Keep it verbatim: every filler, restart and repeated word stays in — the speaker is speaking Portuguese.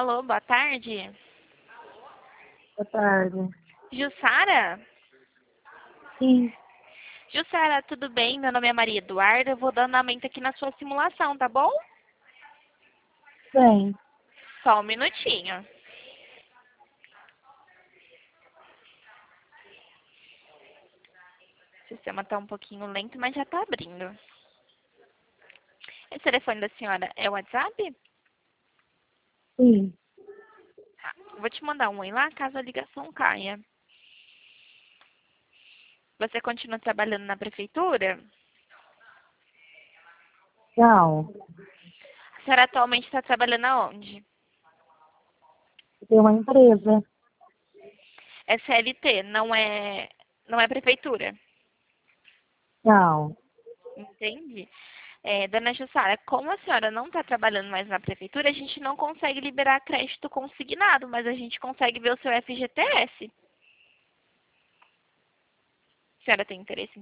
Alô, boa tarde. Boa tarde. Jussara? Sim, Jussara, tudo bem? Meu nome é Maria Eduarda. Eu vou dando aumento aqui na sua simulação, tá bom? bem. Só um minutinho. O sistema tá um pouquinho lento, mas já tá abrindo. Esse telefone da senhora é o WhatsApp? Sim, Tá. Vou te mandar um oi lá caso a ligação caia. Você continua trabalhando na prefeitura? não. A senhora atualmente está trabalhando aonde? Tem uma empresa. É C L T, não é, não é prefeitura. Não. Entende? É, dona Jussara, como a senhora não está trabalhando mais na prefeitura, a gente não consegue liberar crédito consignado, mas a gente consegue ver o seu F G T S. A senhora tem interesse em